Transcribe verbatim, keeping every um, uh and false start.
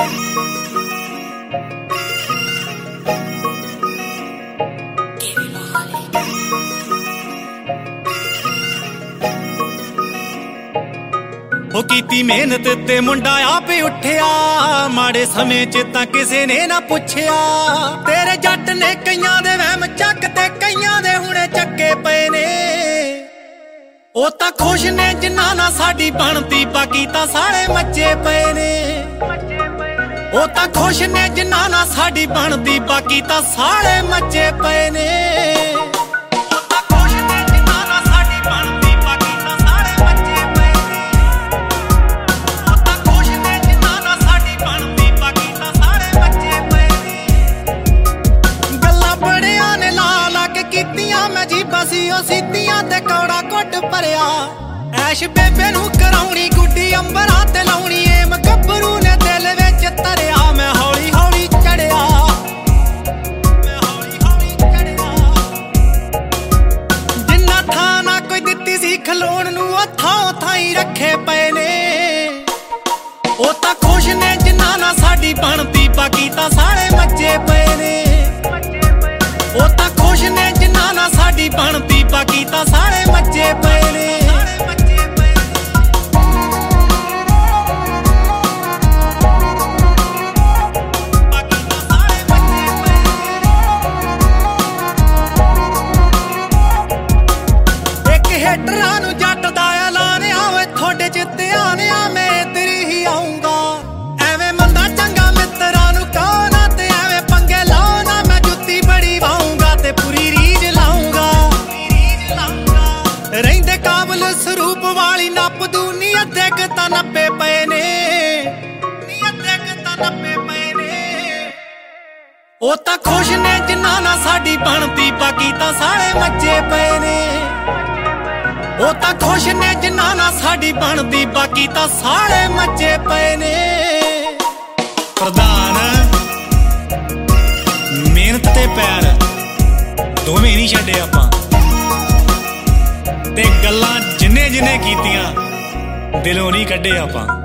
ਉਹ ਕੀਤੀ ਮਿਹਨਤ ਤੇ ਮੁੰਡਾ ਆਪੇ ਉੱਠਿਆ, ਮਾੜੇ ਸਮੇਂ ਚ ਤਾਂ ਕਿਸੇ ਨੇ ਨਾ ਪੁੱਛਿਆ। ਤੇਰੇ ਜੱਟ ਨੇ ਕਈਆਂ ਦੇ ਵਹਿਮ ਚੱਕ ਤੇ ਕਈਆਂ ਦੇ ਹੁਣੇ ਚੱਕੇ ਪਏ ਨੇ। ਉਹ ਤਾਂ ਖੁਸ਼ ਨੇ ਜਿੰਨਾ ਨਾ ਸਾਡੀ ਬਣਦੀ, ਬਾਕੀ ਤਾਂ ਸਾਰੇ ਮੱਚੇ ਪਏ ਨੇ। ਉਹ ਤਾਂ ਖੁਸ਼ ਨੇ ਜਿੰਨਾ ਨਾ ਸਾਡੀ ਬਣਦੀ, ਬਾਕੀ ਤਾਂ ਸਾਰੇ ਮੱਚੇ ਪਏ ਨੇ। ਉਹ ਸੀਤੀਆਂ ਤੇ ਕੌੜਾ ਘੁੱਟ ਭਰਿਆ, ਐਸ਼ ਬੇਬੇ ਨੂੰ ਕਰਾਉਣੀ ਗੁੱਡੀ ਅੰਬਰਾਂ ਤੇ ਲਾਉਣੀ। ਏ ਮਕਬਰੂ ਨੇ ਦਿਲ ਵਿੱਚ ਧਰਿਆ, ਮੈਂ ਹੌਲੀ ਹੌਲੀ ਚੜਿਆ, ਮੈਂ ਹੌਲੀ ਹੌਲੀ ਚੜਿਆ। ਜਿੰਨਾ ਥਾਂ ਨਾ ਕੋਈ ਦਿੱਤੀ ਸੀ ਖਲੋਣ ਨੂੰ, ਉਹ ਥਾਂ ਥਾਈ ਰੱਖੇ ਪਏ ਨੇ। ਉਹ ਤਾਂ ਖੁਸ਼ ਨੇ ਜਿੰਨਾ ਨਾ ਸਾਡੀ ਬਣਦੀ, ਬਾਕੀ ਤਾਂ ਸਾਰੇ ਮੱਚੇ ਪਏ ਨੇ। ਉਹ ਤਾਂ ਖੁਸ਼ ਨੇ ਜਿੰਨਾ ਨਾ ਸਾਡੀ ਬਣਦੀ, ਬਾਕੀ ਤਾਂ ਸਾਰੇ ਮੱਚੇ ਪਏ ਨੇ। ਇੱਕ ਹੇਟਰਾਂ ਨੂੰ ਜੱਟ ਦਾ ਐਲਾਨ ਆ, ਓਏ ਤੁਹਾਡੇ ਚ ਧਿਆਨ ਆ, ਮੈਂ ਤੇਰੀ ਹੀ ਆਉਂਗਾ। ਐਵੇਂ ਮੰਦਾ ਚੰਗਾ ਮਿੱਤਰਾਂ ਨੂੰ ਕਹੋ ਨਾ, ਤੇ ਐਵੇਂ ਪੰਗੇ ਲਾਓ ਨਾ, ਮੈਂ ਜੁੱਤੀ ਬੜੀ ਵਾਉਂਗਾ ਤੇ ਪੂਰੀ ਰੀਝ ਲਾਉਂਗਾ। ਰਹਿੰਦੇ ਕਾਬਲ ਸਰੂਪ ਵਾਲੀ ਨੱਪ ਦੂ, ਨੀ ਅੱਧੇ ਕੁ ਤਾਂ ਨੱਪੇ ਪਏ ਨੇ, ਨੀ ਅੱਧੇ ਕੁ ਤਾਂ ਨੱਪੇ ਪਏ ਨੇ। ਉਹ ਤਾਂ ਖੁਸ਼ ਨੇ ਜਿੰਨਾ ਨਾ ਸਾਡੀ ਬਣਦੀ, ਬਾਕੀ ਤਾਂ ਸਾਰੇ ਮੱਚੇ ਪਏ ਨੇ। ਉਹ ਤਾਂ ਖੁਸ਼ ਨੇ ਜਿੰਨਾ ਨਾ ਸਾਡੀ ਬਣਦੀ, ਬਾਕੀ ਤਾਂ ਸਾਰੇ ਮੱਚੇ ਪਏ ਨੇ। ਪ੍ਰਧਾਨ ਮਿਹਨਤ ਤੇ ਪੈਰ ਦੋਵੇਂ ਨਹੀਂ ਛੱਡੇ ਆਪਾਂ, ਤੇ ਗੱਲਾਂ ਜਿੰਨੇ ਜਿੰਨੇ ਕੀਤੀਆਂ ਦਿਲੋਂ ਨਹੀਂ ਕੱਢੇ ਆਪਾਂ।